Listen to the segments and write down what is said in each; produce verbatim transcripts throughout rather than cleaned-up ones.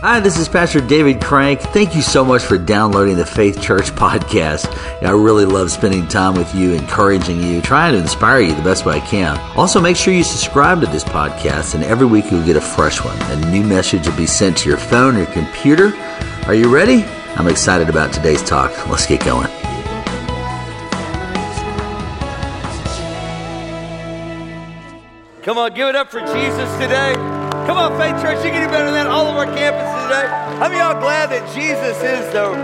Hi, this is Pastor David Crank. Thank you so much for downloading the Faith Church podcast. I really love spending time with you, encouraging you, trying to inspire you the best way I can. Also, make sure you subscribe to this podcast, and every week you'll get a fresh one. A new message will be sent to your phone or your computer. Are you ready? I'm excited about today's talk. Let's get going. Come on, give it up for Jesus today. Come on, Faith Church, you can do better than that. All of our campuses today. How many of y'all glad that Jesus is the,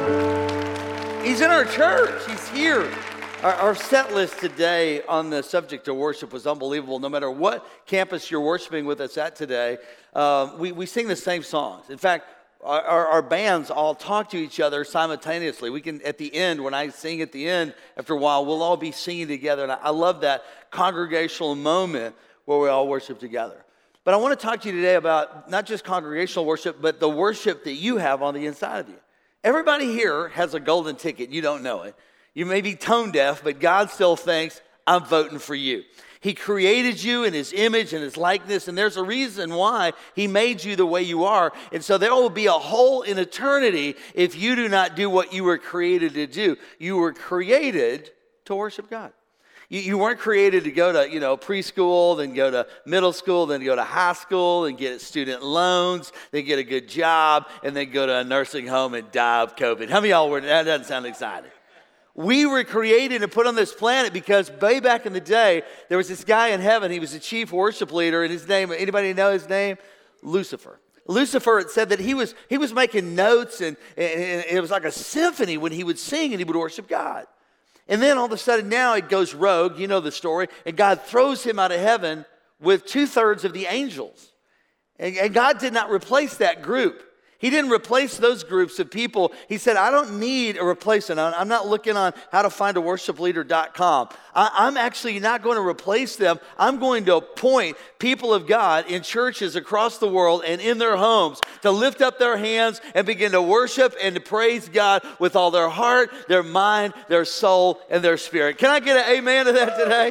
he's in our church. He's here. Our, our set list today on the subject of worship was unbelievable. No matter what campus you're worshiping with us at today, uh, we, we sing the same songs. In fact, our, our, our bands all talk to each other simultaneously. We can, at the end, when I sing at the end, after a while, we'll all be singing together. And I, I love that congregational moment where we all worship together. But I want to talk to you today about not just congregational worship, but the worship that you have on the inside of you. Everybody here has a golden ticket. You don't know it. You may be tone deaf, but God still thinks, I'm voting for you. He created you in his image and his likeness, and there's a reason why he made you the way you are. And so there will be a hole in eternity if you do not do what you were created to do. You were created to worship God. You, you weren't created to go to, you know, preschool, then go to middle school, then go to high school, and get student loans, then get a good job, and then go to a nursing home and die of COVID. How many of y'all were, that doesn't sound exciting. We were created and put on this planet because way back in the day, there was this guy in heaven. He was the chief worship leader, and his name, anybody know his name? Lucifer. Lucifer had said that he was, he was making notes, and, and it was like a symphony when he would sing and he would worship God. And then all of a sudden now it goes rogue, you know the story, and God throws him out of heaven with two-thirds of the angels. And, and God did not replace that group. He didn't replace those groups of people. He said, I don't need a replacement. I'm not looking on how to find a worship leader dot com. I'm actually not going to replace them. I'm going to appoint people of God in churches across the world and in their homes to lift up their hands and begin to worship and to praise God with all their heart, their mind, their soul, and their spirit. Can I get an amen to that today?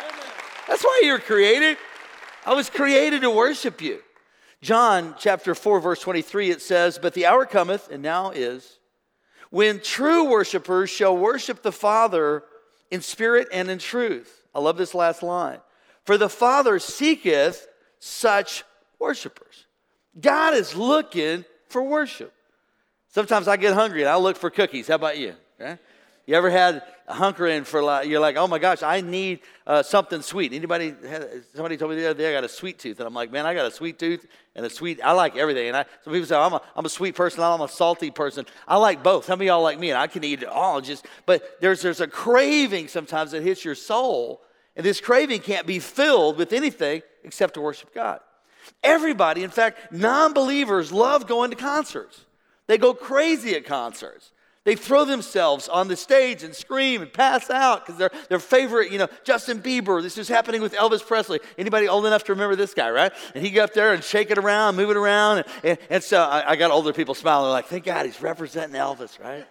That's why you were created. I was created to worship you. John chapter four, verse twenty-three, it says, but the hour cometh, and now is, when true worshipers shall worship the Father in spirit and in truth. I love this last line. For the Father seeketh such worshipers. God is looking for worship. Sometimes I get hungry and I look for cookies. How about you? Okay? You ever had a hunkering for like, you're like, oh my gosh, I need uh, something sweet. Anybody, somebody told me the other day I got a sweet tooth. And I'm like, man, I got a sweet tooth and a sweet, I like everything. And I, some people say, I'm a, I'm a sweet person, I'm a salty person. I like both. How many of y'all like me? And I can eat it all. Just, but there's, there's a craving sometimes that hits your soul. And this craving can't be filled with anything except to worship God. Everybody, in fact, non-believers love going to concerts. They go crazy at concerts. They throw themselves on the stage and scream and pass out because their their favorite, you know, Justin Bieber. This is happening with Elvis Presley. Anybody old enough to remember this guy, right? And he got up there and shake it around, move it around. And, and, and so I, I got older people smiling. They're like, thank God he's representing Elvis, right?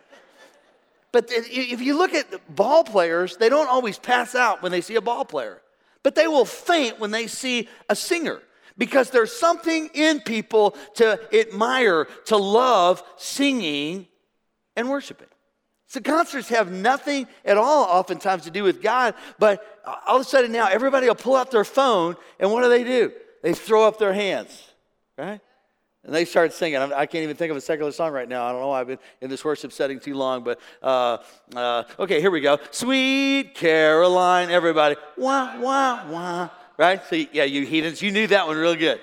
But if you look at ball players, they don't always pass out when they see a ball player. But they will faint when they see a singer. Because there's something in people to admire, to love singing and worshiping. So concerts have nothing at all oftentimes to do with God, but all of a sudden now everybody will pull out their phone, and what do they do? They throw up their hands, right? And they start singing. I can't even think of a secular song right now. I don't know why I've been in this worship setting too long, but uh, uh, okay, here we go. Sweet Caroline, everybody. Wah, wah, wah. Right? So yeah, you heathens, you knew that one real good.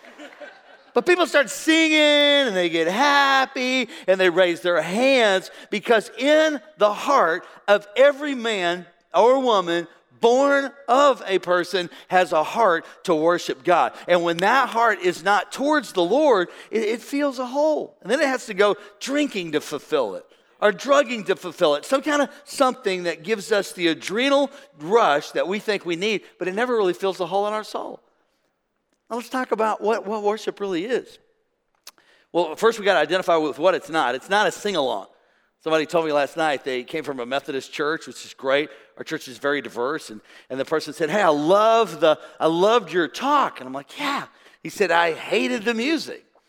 But people start singing and they get happy and they raise their hands because in the heart of every man or woman born of a person has a heart to worship God. And when that heart is not towards the Lord, it, it feels a hole. And then it has to go drinking to fulfill it or drugging to fulfill it. Some kind of something that gives us the adrenal rush that we think we need, but it never really fills the hole in our soul. Now let's talk about what, what worship really is. Well, first we got to identify with what it's not. It's not a sing-along. Somebody told me last night they came from a Methodist church, which is great. Our church is very diverse. And, and the person said, hey, I love the, I loved your talk. And I'm like, yeah. He said, I hated the music.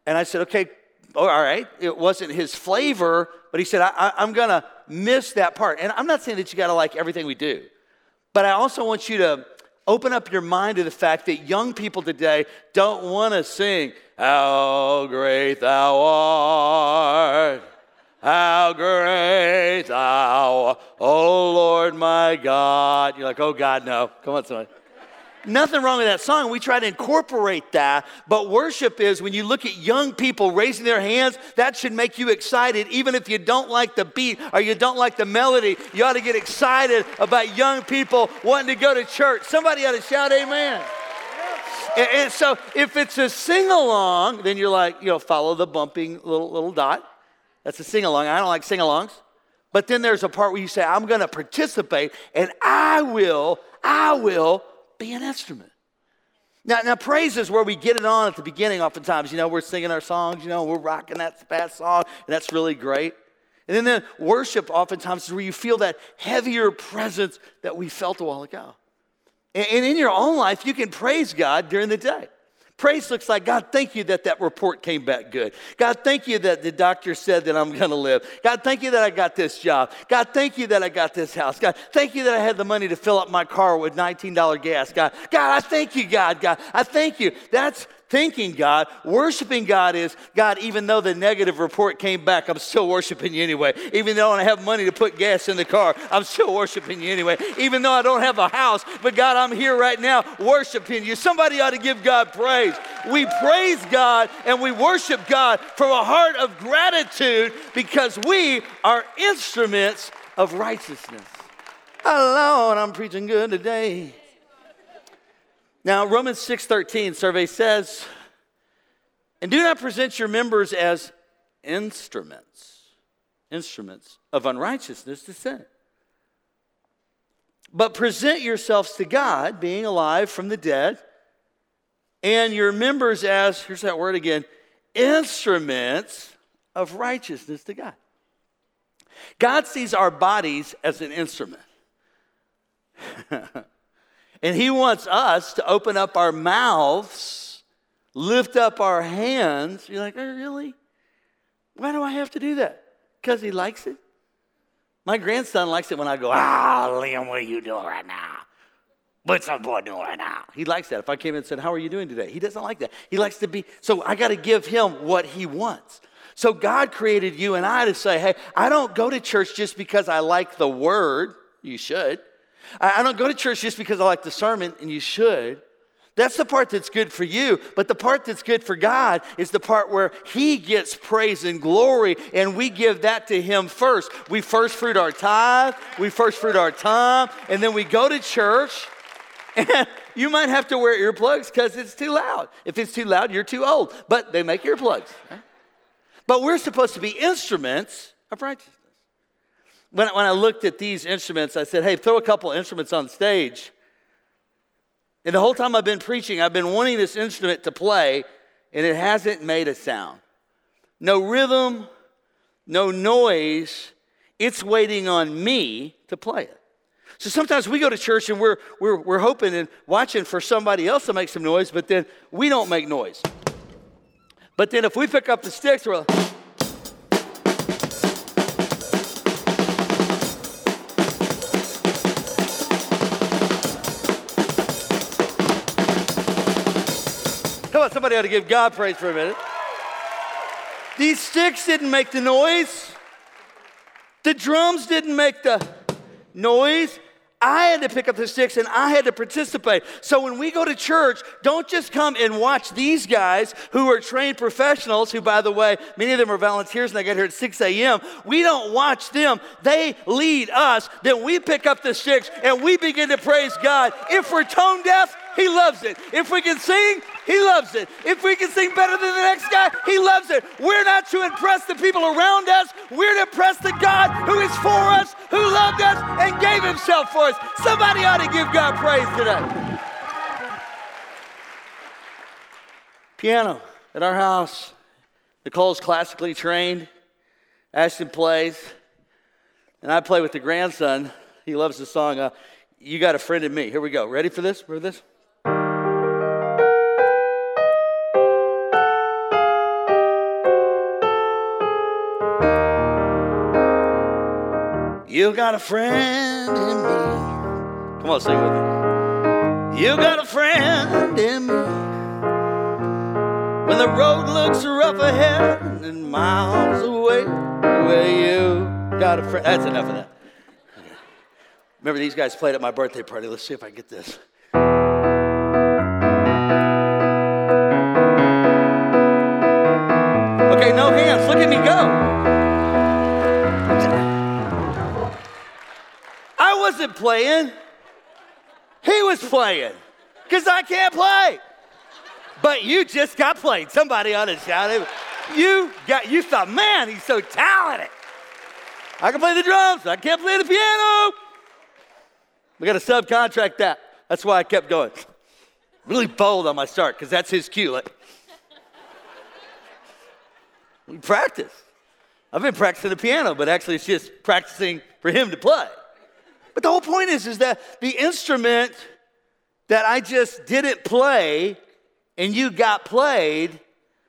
And I said, okay, all right. It wasn't his flavor, but he said, I, I, I'm going to miss that part. And I'm not saying that you got to like everything we do, but I also want you to open up your mind to the fact that young people today don't want to sing, how great thou art, how great thou art, oh Lord my God. You're like, oh God, no. Come on, somebody. Nothing wrong with that song. We try to incorporate that. But worship is when you look at young people raising their hands, that should make you excited. Even if you don't like the beat or you don't like the melody, you ought to get excited about young people wanting to go to church. Somebody ought to shout amen. And, and so if it's a sing-along, then you're like, you know, follow the bumping little, little dot. That's a sing-along. I don't like sing-alongs. But then there's a part where you say, I'm going to participate and I will, I will be an instrument. Now, now, praise is where we get it on at the beginning oftentimes. You know, we're singing our songs, you know, we're rocking that fast song, and that's really great. And then the worship oftentimes is where you feel that heavier presence that we felt a while ago. And, and in your own life, you can praise God during the day. Praise looks like, God, thank you that that report came back good. God, thank you that the doctor said that I'm going to live. God, thank you that I got this job. God, thank you that I got this house. God, thank you that I had the money to fill up my car with nineteen dollars gas. God, God, I thank you, God. God, I thank you. That's thanking God. Worshiping God is, God, even though the negative report came back, I'm still worshiping you anyway. Even though I don't have money to put gas in the car, I'm still worshiping you anyway. Even though I don't have a house, but God, I'm here right now worshiping you. Somebody ought to give God praise. We praise God and we worship God from a heart of gratitude because we are instruments of righteousness. Hello, and I'm preaching good today. Now, Romans six thirteen survey says, and do not present your members as instruments, instruments of unrighteousness to sin, but present yourselves to God, being alive from the dead, and your members as, here's that word again, instruments of righteousness to God. God sees our bodies as an instrument. And he wants us to open up our mouths, lift up our hands. You're like, oh, really? Why do I have to do that? Because he likes it. My grandson likes it when I go, ah, Liam, what are you doing right now? What's my boy doing right now? He likes that. If I came in and said, how are you doing today? He doesn't like that. He likes to be, so I got to give him what he wants. So God created you and I to say, hey, I don't go to church just because I like the word. You should. I don't go to church just because I like the sermon, and you should. That's the part that's good for you. But the part that's good for God is the part where he gets praise and glory, and we give that to him first. We first fruit our tithe, we first fruit our time, and then we go to church, and you might have to wear earplugs because it's too loud. If it's too loud, you're too old. But they make earplugs. Right? But we're supposed to be instruments of righteousness. When, when I looked at these instruments, I said, hey, throw a couple instruments on stage. And the whole time I've been preaching, I've been wanting this instrument to play, and it hasn't made a sound. No rhythm, no noise. It's waiting on me to play it. So sometimes we go to church, and we're, we're, we're hoping and watching for somebody else to make some noise, but then we don't make noise. But then if we pick up the sticks, we're like, come on, somebody ought to give God praise for a minute. These sticks didn't make the noise. The drums didn't make the noise. I had to pick up the sticks and I had to participate. So when we go to church, don't just come and watch these guys who are trained professionals, who, by the way, many of them are volunteers and they get here at six a.m. We don't watch them. They lead us. Then we pick up the sticks and we begin to praise God. If we're tone deaf, he loves it. If we can sing, he loves it. If we can sing better than the next guy, he loves it. We're not to impress the people around us. We're to impress the God who is for us, who loved us, and gave himself for us. Somebody ought to give God praise today. Piano at our house. Nicole's classically trained. Ashton plays. And I play with the grandson. He loves the song, uh, You Got a Friend in Me. Here we go. Ready for this? For this? You got a friend in me. Come on, sing with me. You got a friend in me. When the road looks rough ahead and miles away, where you got a friend. That's enough of that. Okay. Remember, these guys played at my birthday party. Let's see if I get this. Okay, no hands. Look at me go. I wasn't playing. He was playing. Because I can't play. But you just got played. Somebody ought to shout it. You got, you thought, man, he's so talented. I can play the drums. I can't play the piano. We got to subcontract that. That's why I kept going. Really bold on my start, because that's his cue. Like, we practice. I've been practicing the piano, but actually it's just practicing for him to play. But the whole point is, is that the instrument that I just didn't play and you got played,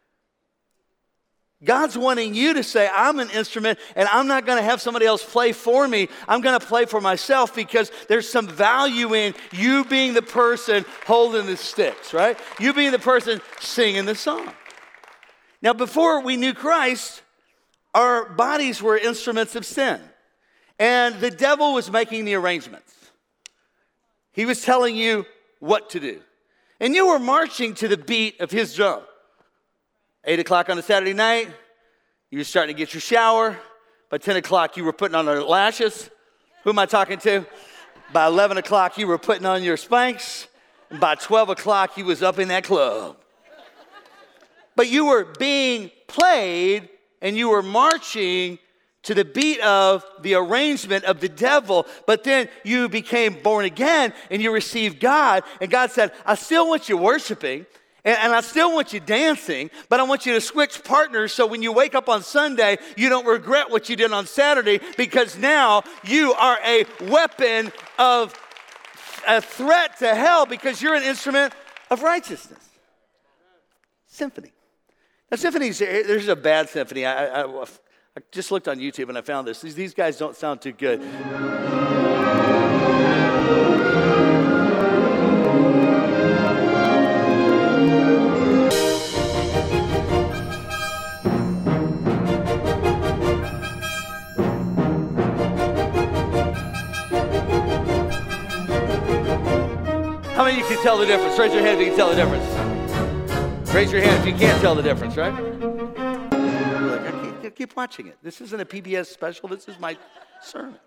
God's wanting you to say, I'm an instrument and I'm not going to have somebody else play for me. I'm going to play for myself because there's some value in you being the person holding the sticks, right? You being the person singing the song. Now, before we knew Christ, our bodies were instruments of sin. And the devil was making the arrangements. He was telling you what to do. And you were marching to the beat of his drum. Eight o'clock on a Saturday night, you were starting to get your shower. By ten o'clock, you were putting on your lashes. Who am I talking to? By eleven o'clock, you were putting on your Spanx. And by twelve o'clock, you was up in that club. But you were being played and you were marching to the beat of the arrangement of the devil. But then you became born again and you received God. And God said, I still want you worshiping and, and I still want you dancing, but I want you to switch partners so when you wake up on Sunday, you don't regret what you did on Saturday, because now you are a weapon of a threat to hell because you're an instrument of righteousness. Symphony. Now, symphonies, there's a bad symphony. I, I, I just looked on YouTube and I found this. These, these guys don't sound too good. How many of you can tell the difference? Raise your hand if you can tell the difference. Raise your hand if you can't tell the difference, right? Like, I keep, keep watching it. This isn't a P B S special. This is my sermon.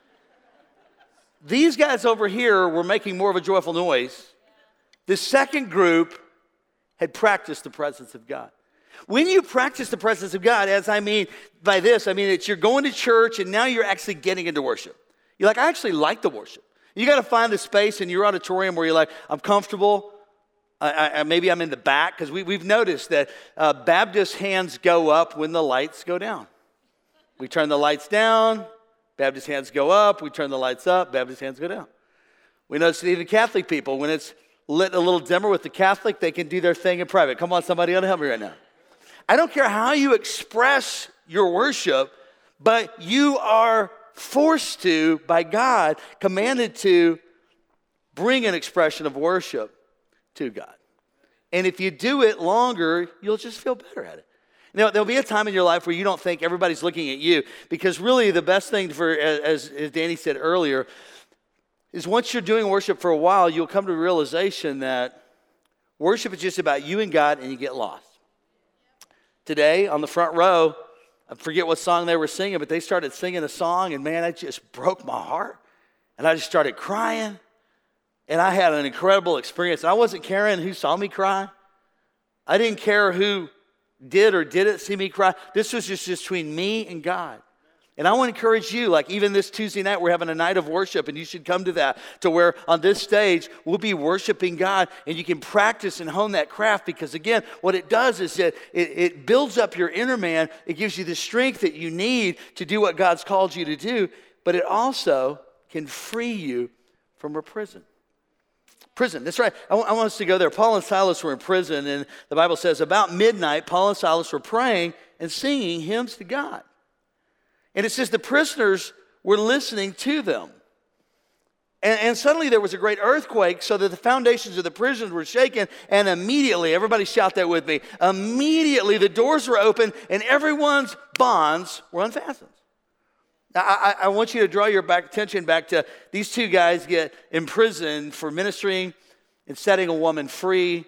These guys over here were making more of a joyful noise. The second group had practiced the presence of God. When you practice the presence of God, as I mean by this, I mean that you're going to church and now you're actually getting into worship. You're like, I actually like the worship. You got to find the space in your auditorium where you're like, I'm comfortable. I, I, maybe I'm in the back, because we, we've noticed that uh, Baptist hands go up when the lights go down. We turn the lights down, Baptist hands go up. We turn the lights up, Baptist hands go down. We notice that even Catholic people, when it's lit a little dimmer with the Catholic, they can do their thing in private. Come on, somebody ought to help me right now. I don't care how you express your worship, but you are forced to, by God, commanded to bring an expression of worship to God. And if you do it longer, you'll just feel better at it. Now, there'll be a time in your life where you don't think everybody's looking at you, because really the best thing for, as, as Danny said earlier, is once you're doing worship for a while, you'll come to the realization that worship is just about you and God, and you get lost. Today, on the front row, I forget what song they were singing, but they started singing a song, and man, it just broke my heart. And I just started crying. And I had an incredible experience. I wasn't caring who saw me cry. I didn't care who did or didn't see me cry. This was just, just between me and God. And I want to encourage you, like even this Tuesday night, we're having a night of worship, and you should come to that, to where on this stage, we'll be worshiping God, and you can practice and hone that craft, because again, what it does is that it, it builds up your inner man. It gives you the strength that you need to do what God's called you to do, but it also can free you from a prison. Prison, that's right. I, w- I want us to go there. Paul and Silas were in prison, and the Bible says about midnight, Paul and Silas were praying and singing hymns to God. And it says the prisoners were listening to them. And, and suddenly there was a great earthquake so that the foundations of the prison were shaken, and immediately, everybody shout that with me, immediately the doors were open and everyone's bonds were unfastened. Now, I, I want you to draw your back, attention back to these two guys get imprisoned for ministering and setting a woman free.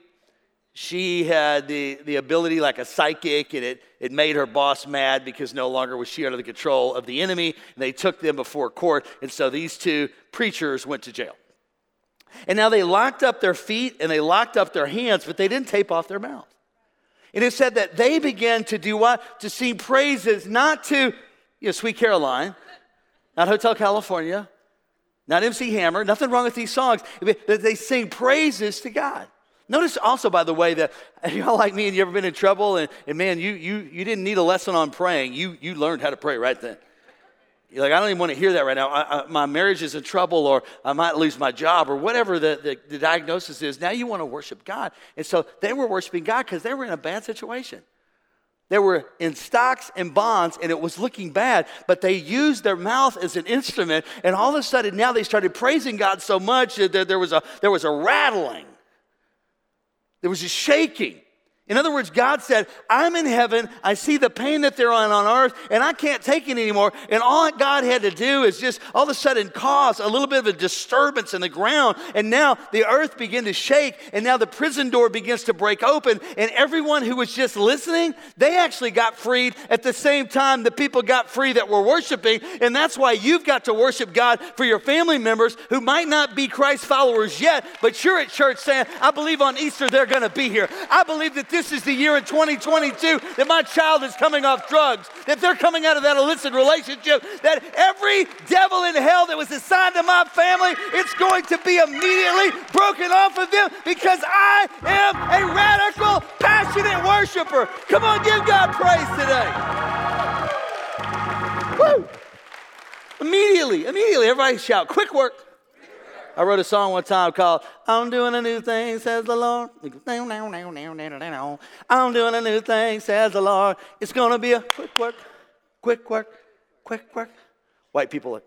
She had the, the ability like a psychic, and it, it made her boss mad because no longer was she under the control of the enemy, and they took them before court, and so these two preachers went to jail. And now they locked up their feet and they locked up their hands, but they didn't tape off their mouth. And it said that they began to do what? To sing praises, not to, you know, Sweet Caroline, not Hotel California, not M C Hammer, nothing wrong with these songs, but they sing praises to God. Notice also, by the way, that y'all like me and you ever been in trouble and, and man, you you you didn't need a lesson on praying. You you learned how to pray right then. You're like, I don't even want to hear that right now. I, I, my marriage is in trouble, or I might lose my job, or whatever the, the, the diagnosis is. Now you want to worship God. And so they were worshiping God because they were in a bad situation. They were in stocks and bonds, and it was looking bad, but they used their mouth as an instrument, and all of a sudden now they started praising God so much that there, there, was, a, there was a rattling. There was a shaking. In other words, God said, I'm in heaven, I see the pain that they're on on earth, and I can't take it anymore. And all God had to do is just all of a sudden cause a little bit of a disturbance in the ground. And now the earth began to shake, and now the prison door begins to break open. And everyone who was just listening, they actually got freed at the same time the people got free that were worshiping. And that's why you've got to worship God for your family members who might not be Christ followers yet, but you're at church saying, I believe on Easter they're going to be here. I believe that this is the year in twenty twenty-two that my child is coming off drugs, that they're coming out of that illicit relationship, that every devil in hell that was assigned to my family, it's going to be immediately broken off of them because I am a radical, passionate worshiper. Come on, give God praise today. Woo! Immediately, immediately, everybody shout, quick work. I wrote a song one time called, I'm doing a new thing, says the Lord. I'm doing a new thing, says the Lord. It's going to be a quick work, quick work, quick work. White people look.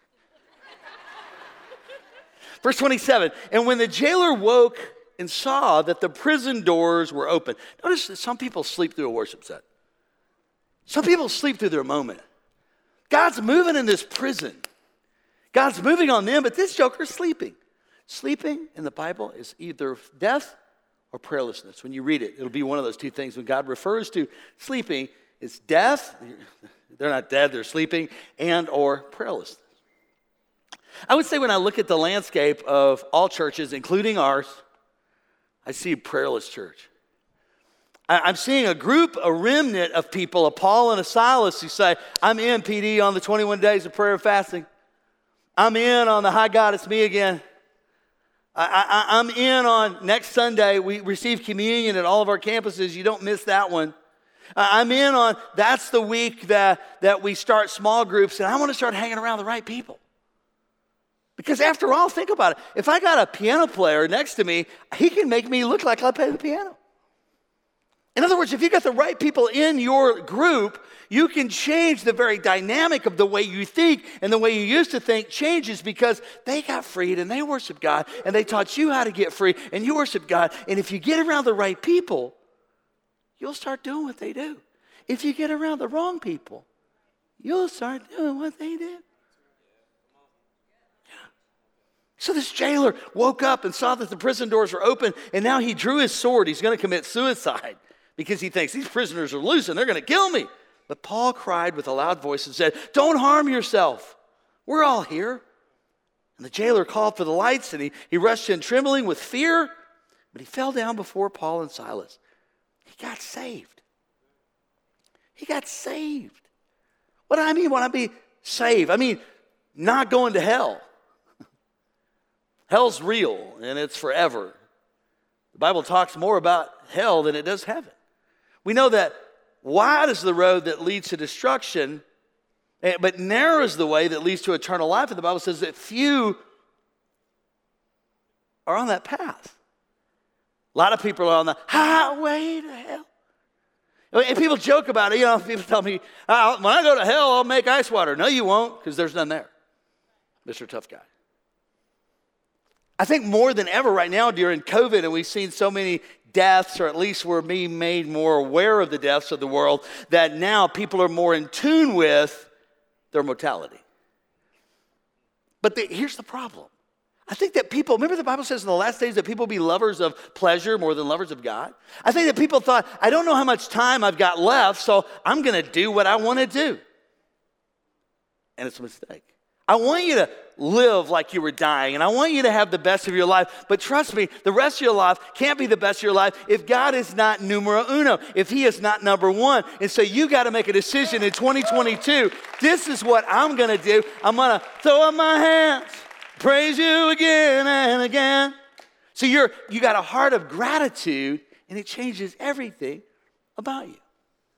Verse twenty-seven, and when the jailer woke and saw that the prison doors were open. Notice that some people sleep through a worship set. Some people sleep through their moment. God's moving in this prison. God's moving on them, but this joker's sleeping. Sleeping in the Bible is either death or prayerlessness. When you read it, it'll be one of those two things. When God refers to sleeping, it's death. They're not dead, they're sleeping, and or prayerlessness. I would say when I look at the landscape of all churches, including ours, I see a prayerless church. I'm seeing a group, a remnant of people, a Paul and a Silas, who say, I'm in, P D, on the twenty-one days of prayer and fasting. I'm in on the Hi God, it's me again. I, I, I'm in on next Sunday. We receive communion at all of our campuses. You don't miss that one. I'm in on that's the week that, that we start small groups, and I want to start hanging around the right people. Because after all, think about it. If I got a piano player next to me, he can make me look like I play the piano. In other words, if you got the right people in your group, you can change the very dynamic of the way you think, and the way you used to think changes because they got freed and they worship God and they taught you how to get free and you worship God. And if you get around the right people, you'll start doing what they do. If you get around the wrong people, you'll start doing what they do. So this jailer woke up and saw that the prison doors were open, and now he drew his sword. He's going to commit suicide because he thinks these prisoners are loose and they're going to kill me. But Paul cried with a loud voice and said, don't harm yourself. We're all here. And the jailer called for the lights, and he, he rushed in trembling with fear, but he fell down before Paul and Silas. He got saved. He got saved. What do I mean when I mean saved? I mean not going to hell. Hell's real, and it's forever. The Bible talks more about hell than it does heaven. We know that wide is the road that leads to destruction, but narrow is the way that leads to eternal life. And the Bible says that few are on that path. A lot of people are on the highway to hell. And people joke about it. You know, people tell me, oh, when I go to hell, I'll make ice water. No, you won't, because there's none there. Mister Tough Guy. I think more than ever right now during COVID, and we've seen so many deaths, or at least we're being made more aware of the deaths of the world, that now people are more in tune with their mortality. But the, here's the problem. I think that people, remember the Bible says in the last days that people will be lovers of pleasure more than lovers of God? I think that people thought, I don't know how much time I've got left, so I'm going to do what I want to do. And it's a mistake. I want you to live like you were dying, and I want you to have the best of your life. But trust me, the rest of your life can't be the best of your life if God is not numero uno, if he is not number one. And so you got to make a decision in twenty twenty-two. This is what I'm going to do. I'm going to throw up my hands, praise you again and again. So you're, you got a heart of gratitude, and it changes everything about you.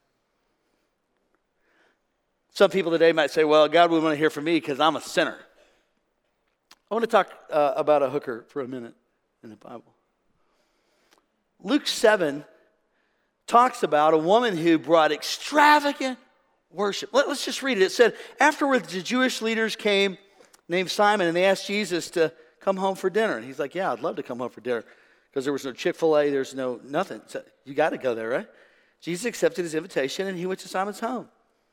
Some people today might say, well, God would want to hear from me because I'm a sinner. I want to talk uh, about a hooker for a minute in the Bible. Luke seven talks about a woman who brought extravagant worship. Let, let's just read it. It said, afterwards the Jewish leaders came named Simon, and they asked Jesus to come home for dinner. And he's like, yeah, I'd love to come home for dinner because there was no Chick-fil-A, there's no nothing. So you got to go there, right? Jesus accepted his invitation, and he went to Simon's home.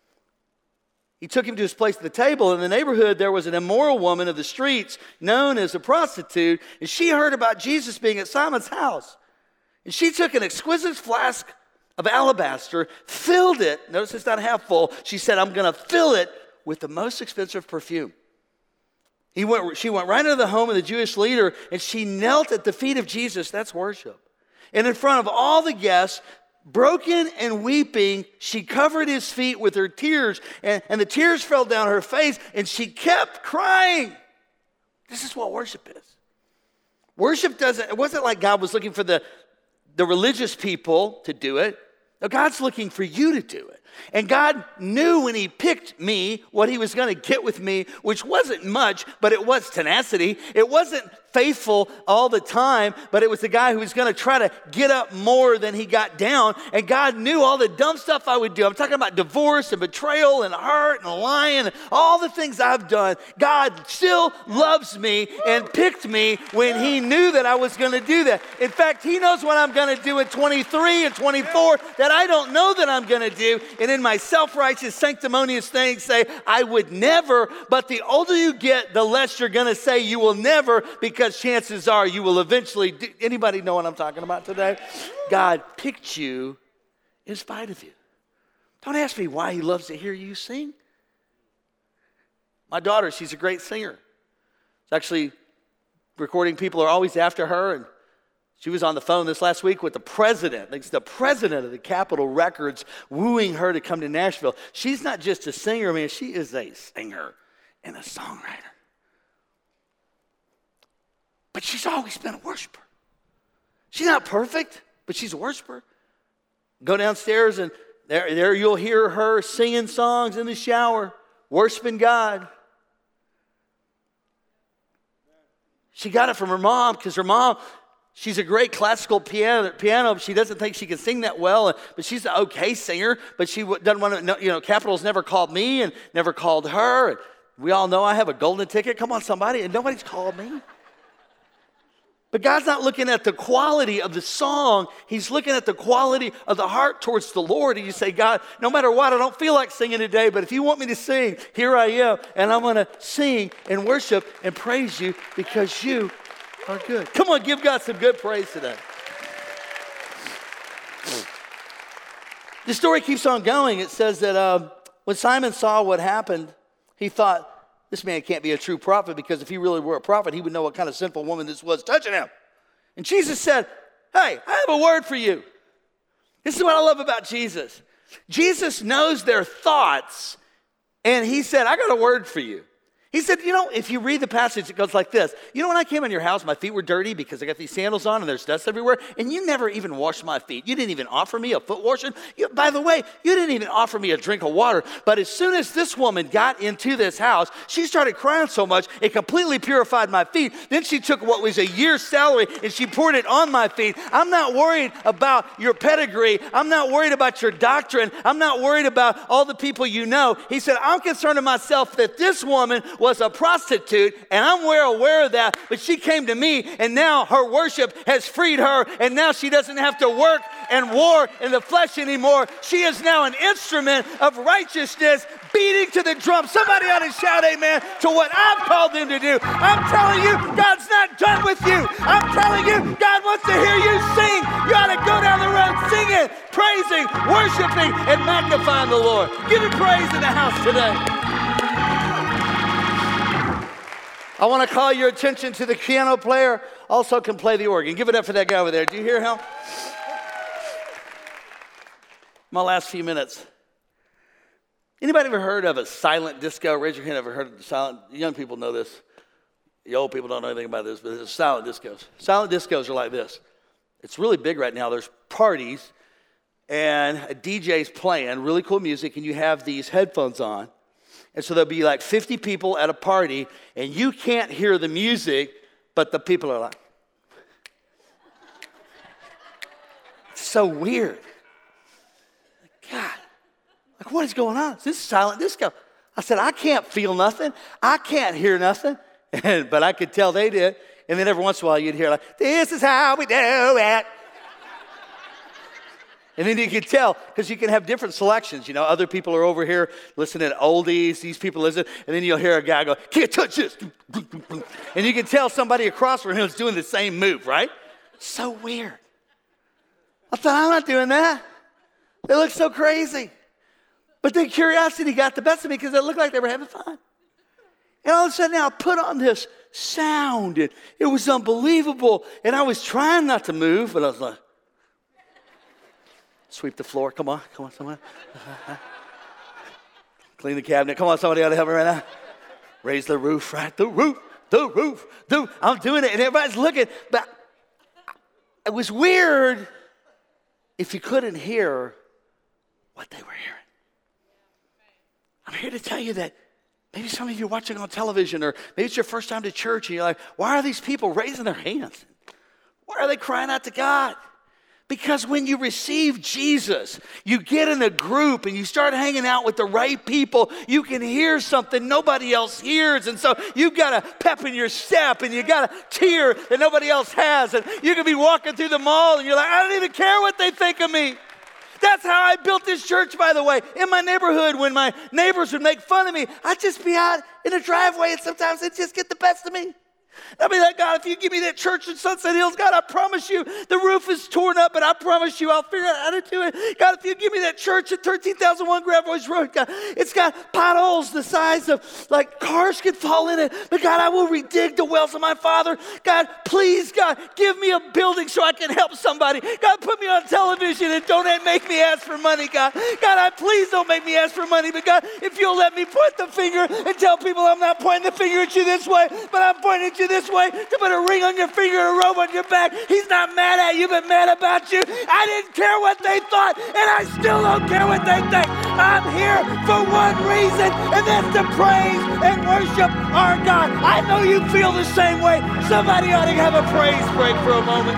He took him to his place at the table. In the neighborhood, there was an immoral woman of the streets known as a prostitute, and she heard about Jesus being at Simon's house. And she took an exquisite flask of alabaster, filled it, notice it's not half full, she said, I'm going to fill it with the most expensive perfume. He went, she went right into the home of the Jewish leader, and she knelt at the feet of Jesus. That's worship. And in front of all the guests, broken and weeping, she covered his feet with her tears, and, and the tears fell down her face, and she kept crying. This is what worship is. Worship doesn't, it wasn't like God was looking for the, the religious people to do it. No, God's looking for you to do it. And God knew when he picked me what he was going to get with me, which wasn't much, but it was tenacity. It wasn't faithful all the time, but it was the guy who was going to try to get up more than he got down. And God knew all the dumb stuff I would do. I'm talking about divorce and betrayal and hurt and lying and all the things I've done. God still loves me and picked me when he knew that I was going to do that. In fact, he knows what I'm going to do at twenty-three and twenty-four that I don't know that I'm going to do. And in my self-righteous, sanctimonious things say, I would never, but the older you get, the less you're going to say you will never, because chances are you will eventually do. Anybody know what I'm talking about today? God picked you in spite of you. Don't ask me why he loves to hear you sing. My daughter, she's a great singer. It's actually recording people are always after her, and she was on the phone this last week with the president, like the president of the Capitol Records, wooing her to come to Nashville. She's not just a singer, man. She is a singer and a songwriter. But she's always been a worshiper. She's not perfect, but she's a worshiper. Go downstairs, and there, there you'll hear her singing songs in the shower, worshiping God. She got it from her mom, because her mom, she's a great classical piano. piano. She doesn't think she can sing that well, but she's an okay singer. But she doesn't want to, you know, Capitol's never called me and never called her. And we all know I have a golden ticket. Come on, somebody. And nobody's called me. But God's not looking at the quality of the song. He's looking at the quality of the heart towards the Lord. And you say, God, no matter what, I don't feel like singing today, but if you want me to sing, here I am. And I'm going to sing and worship and praise you because you are good. Come on, give God some good praise today. The story keeps on going. It says that uh, when Simon saw what happened, he thought, this man can't be a true prophet, because if he really were a prophet, he would know what kind of sinful woman this was touching him. And Jesus said, hey, I have a word for you. This is what I love about Jesus. Jesus knows their thoughts, and he said, I got a word for you. He said, you know, if you read the passage, it goes like this. You know, when I came in your house, my feet were dirty because I got these sandals on and there's dust everywhere, and you never even washed my feet. You didn't even offer me a foot washing. You, by the way, you didn't even offer me a drink of water. But as soon as this woman got into this house, she started crying so much, it completely purified my feet. Then she took what was a year's salary and she poured it on my feet. I'm not worried about your pedigree. I'm not worried about your doctrine. I'm not worried about all the people you know. He said, I'm concerned of myself that this woman was a prostitute, and I'm well aware of that, but she came to me, and now her worship has freed her, and now she doesn't have to work and war in the flesh anymore. She is now an instrument of righteousness, beating to the drum. Somebody ought to shout amen to what I've called them to do. I'm telling you, God's not done with you. I'm telling you, God wants to hear you sing. You ought to go down the road singing, praising, worshiping, and magnifying the Lord. Give him praise in the house today. I want to call your attention to the piano player, also can play the organ. Give it up for that guy over there. Do you hear him? My last few minutes. Anybody ever heard of a silent disco? Raise your hand. Ever heard of the silent? Young people know this. The old people don't know anything about this, but there's silent discos. Silent discos are like this. It's really big right now. There's parties, and a D J's playing really cool music, and you have these headphones on. And so there'll be like fifty people at a party, and you can't hear the music, but the people are like, it's so weird. God, like what is going on? This is silent disco. I said, I can't feel nothing. I can't hear nothing. And, but I could tell they did. And then every once in a while you'd hear like, this is how we do it. And then you can tell, because you can have different selections. You know, other people are over here listening to oldies. These people listen. And then you'll hear a guy go, can't touch this. And you can tell somebody across from him is doing the same move, right? So weird. I thought, I'm not doing that. They look so crazy. But then curiosity got the best of me because it looked like they were having fun. And all of a sudden, I put on this sound. And it was unbelievable. And I was trying not to move, but I was like, sweep the floor. Come on. Come on, someone. Clean the cabinet. Come on, somebody ought to help me right now. Raise the roof, right? The roof, the roof, the roof. I'm doing it, and everybody's looking. But it was weird if you couldn't hear what they were hearing. I'm here to tell you that maybe some of you are watching on television, or maybe it's your first time to church, and you're like, why are these people raising their hands? Why are they crying out to God? Because when you receive Jesus, you get in a group and you start hanging out with the right people, you can hear something nobody else hears. And so you've got a pep in your step and you got a tear that nobody else has. And you can be walking through the mall and you're like, I don't even care what they think of me. That's how I built this church, by the way. In my neighborhood, when my neighbors would make fun of me, I'd just be out in the driveway and sometimes it'd just get the best of me. I'll be like, God, if you give me that church in Sunset Hills, God, I promise you the roof is torn up, but I promise you I'll figure out how to do it. God, if you give me that church at thirteen thousand one Gravois Road, God, it's got potholes the size of, like, cars could fall in it. But, God, I will redig the wells of my father. God, please, God, give me a building so I can help somebody. God, put me on television and don't make me ask for money, God. God, I please don't make me ask for money. But, God, if you'll let me point the finger and tell people I'm not pointing the finger at you this way, but I'm pointing at you this way, to put a ring on your finger and a robe on your back. He's not mad at you, but mad about you. I didn't care what they thought, and I still don't care what they think. I'm here for one reason, and that's to praise and worship our God. I know you feel the same way. Somebody ought to have a praise break for a moment.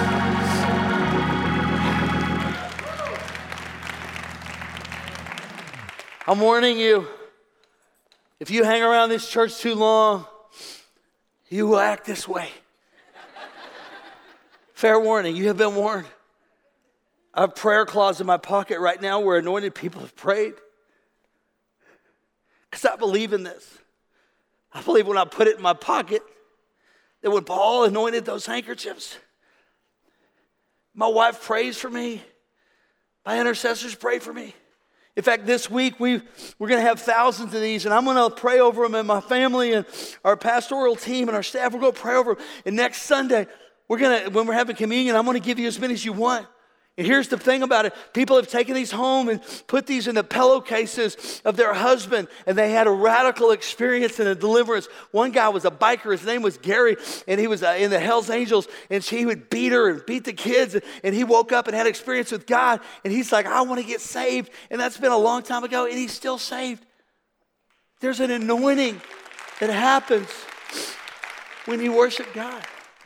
I'm warning you, if you hang around this church too long, you will act this way. Fair warning, you have been warned. I have a prayer clause in my pocket right now where anointed people have prayed. Because I believe in this. I believe when I put it in my pocket, that when Paul anointed those handkerchiefs, my wife prays for me. My intercessors pray for me. In fact, this week we, we're going to have thousands of these, and I'm going to pray over them, and my family and our pastoral team and our staff, we're going to pray over them. And next Sunday, we're going to, when we're having communion, I'm going to give you as many as you want. And here's the thing about it. People have taken these home and put these in the pillowcases of their husband, and they had a radical experience and a deliverance. One guy was a biker. His name was Gary, and he was uh, in the Hells Angels, and he would beat her and beat the kids, and he woke up and had experience with God, and he's like, I want to get saved, and that's been a long time ago, and he's still saved. There's an anointing that happens when you worship God.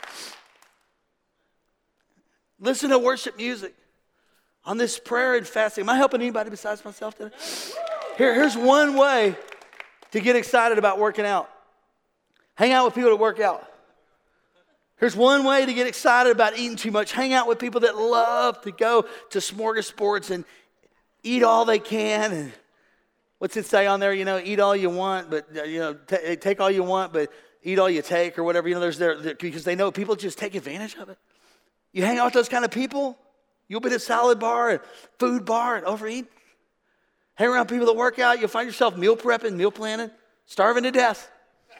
Listen to worship music. On this prayer and fasting, am I helping anybody besides myself today? Here, here's one way to get excited about working out. Hang out with people that work out. Here's one way to get excited about eating too much. Hang out with people that love to go to smorgasbords and eat all they can. And what's it say on there? You know, eat all you want, but uh, you know, t- take all you want, but eat all you take, or whatever. You know, there's there because they know people just take advantage of it. You hang out with those kind of people, you'll be at a salad bar and food bar and overeat. Hang around people that work out, you'll find yourself meal prepping, meal planning, starving to death.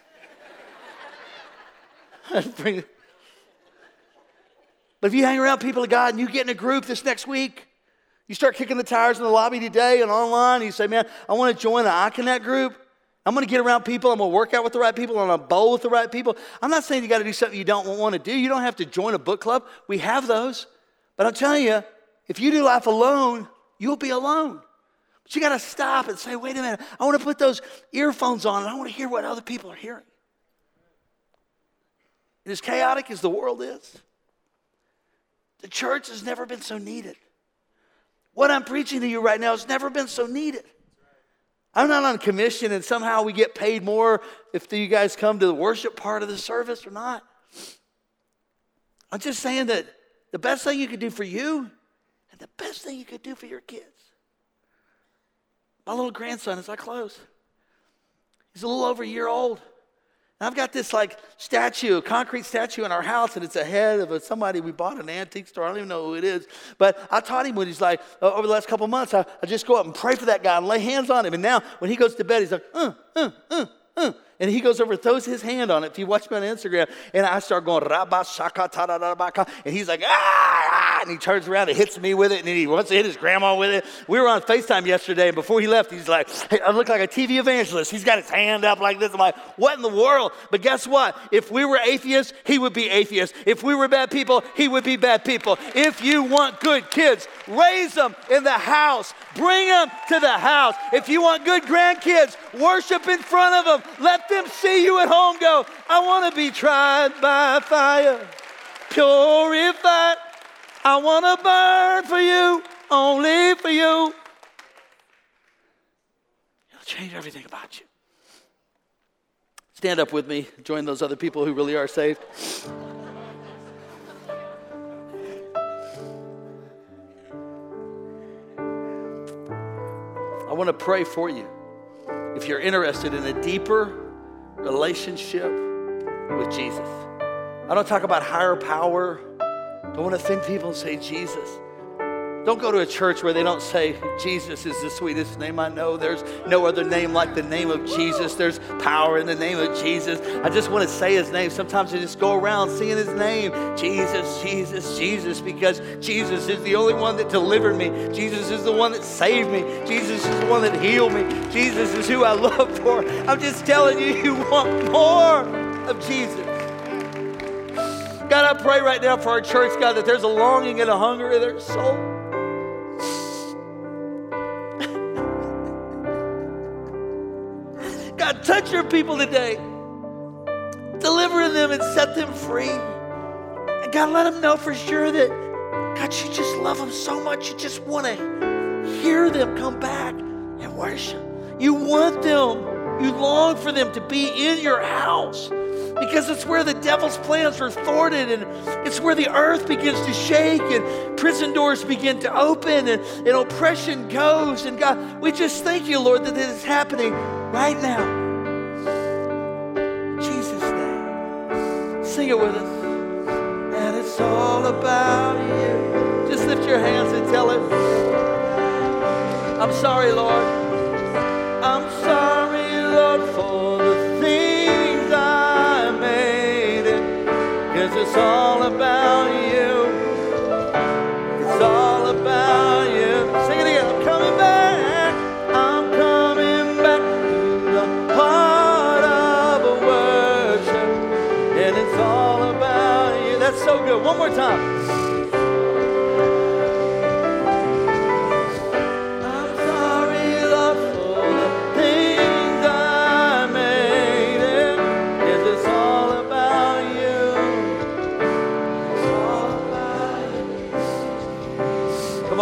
But if you hang around people of God and you get in a group this next week, you start kicking the tires in the lobby today and online, and you say, man, I want to join the iConnect group. I'm going to get around people. I'm going to work out with the right people. I'm going to bowl with the right people. I'm not saying you got to do something you don't want to do. You don't have to join a book club. We have those. But I'm telling you, if you do life alone, you'll be alone. But you got to stop and say, wait a minute. I want to put those earphones on, and I want to hear what other people are hearing. And as chaotic as the world is, the church has never been so needed. What I'm preaching to you right now has never been so needed. I'm not on commission and somehow we get paid more if you guys come to the worship part of the service or not. I'm just saying that the best thing you could do for you and the best thing you could do for your kids. My little grandson, as I close, he's a little over a year old. And I've got this like statue, a concrete statue in our house, and it's a head of a, somebody we bought at an antique store. I don't even know who it is. But I taught him when he's like, uh, over the last couple of months, I, I just go up and pray for that guy and lay hands on him. And now when he goes to bed, he's like, uh, uh, uh, uh. And he goes over and throws his hand on it. If you watch me on Instagram, and I start going, Rabba Shaka Tararabaka, and he's like, ah, ah, and he turns around and hits me with it, and then he wants to hit his grandma with it. We were on FaceTime yesterday, and before he left, he's like, hey, I look like a T V evangelist. He's got his hand up like this. I'm like, what in the world? But guess what? If we were atheists, he would be atheist. If we were bad people, he would be bad people. If you want good kids, raise them in the house. Bring them to the house. If you want good grandkids, worship in front of them. Let them see you at home go, I want to be tried by fire, purified. I want to burn for you, only for you. It'll change everything about you. Stand up with me. Join those other people who really are saved. I want to pray for you. If you're interested in a deeper relationship with Jesus. I don't talk about higher power. Don't want to offend people and say Jesus. Don't go to a church where they don't say Jesus is the sweetest name I know. There's no other name like the name of Jesus. There's power in the name of Jesus. I just want to say his name. Sometimes I just go around singing his name. Jesus, Jesus, Jesus, because Jesus is the only one that delivered me. Jesus is the one that saved me. Jesus is the one that healed me. Jesus is who I love for. I'm just telling you, you want more of Jesus. God, I pray right now for our church, God, that there's a longing and a hunger in their soul. God, touch your people today. Deliver them and set them free. And God, let them know for sure that, God, you just love them so much. You just want to hear them come back and worship. You want them. You long for them to be in your house because it's where the devil's plans are thwarted and it's where the earth begins to shake and prison doors begin to open and, and oppression goes. And God, we just thank you, Lord, that it is happening right now. In Jesus' name. Sing it with us. And it's all about you. Just lift your hands and tell it. I'm sorry, Lord. I'm sorry, Lord, for the things I made it. 'Cause it's all about you. It's all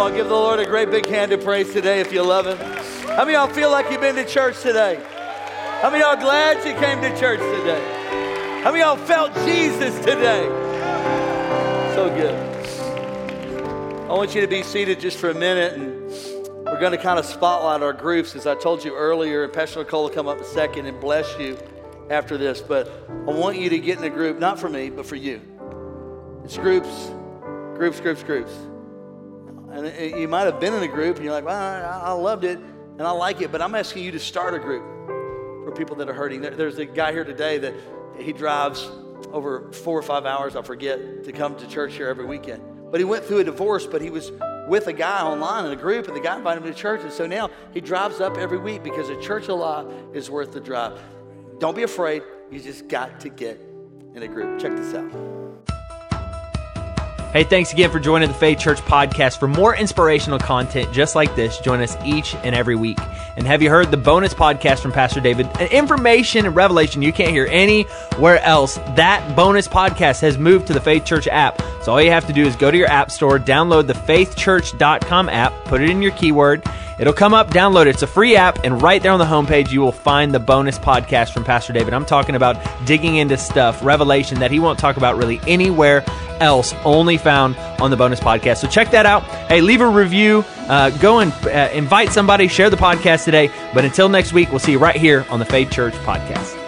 on, give the Lord a great big hand of praise today if you love Him. How many of y'all feel like you've been to church today? How many of y'all glad you came to church today? How many of y'all felt Jesus today? So good. I want you to be seated just for a minute, and we're going to kind of spotlight our groups, as I told you earlier, and Pastor Nicole will come up in a second and bless you after this. But I want you to get in a group, not for me, but for you. It's groups, groups, groups, groups. And you might have been in a group and you're like, well, I loved it and I like it, but I'm asking you to start a group for people that are hurting. There's a guy here today that he drives over four or five hours, I forget, to come to church here every weekend. But he went through a divorce, but he was with a guy online in a group, and the guy invited him to church. And so now he drives up every week because a church alive is worth the drive. Don't be afraid. You just got to get in a group. Check this out. Hey, thanks again for joining the Faith Church Podcast. For more inspirational content just like this, join us each and every week. And have you heard the bonus podcast from Pastor David? An information and revelation you can't hear anywhere else. That bonus podcast has moved to the Faith Church app. So all you have to do is go to your app store, download the faith church dot com app, put it in your keyword. It'll come up, download it. It's a free app, and right there on the homepage, you will find the bonus podcast from Pastor David. I'm talking about digging into stuff, revelation that he won't talk about really anywhere else, only found on the bonus podcast. So check that out. Hey, leave a review. Uh, go and uh, invite somebody, share the podcast today. But until next week, we'll see you right here on the Faith Church Podcast.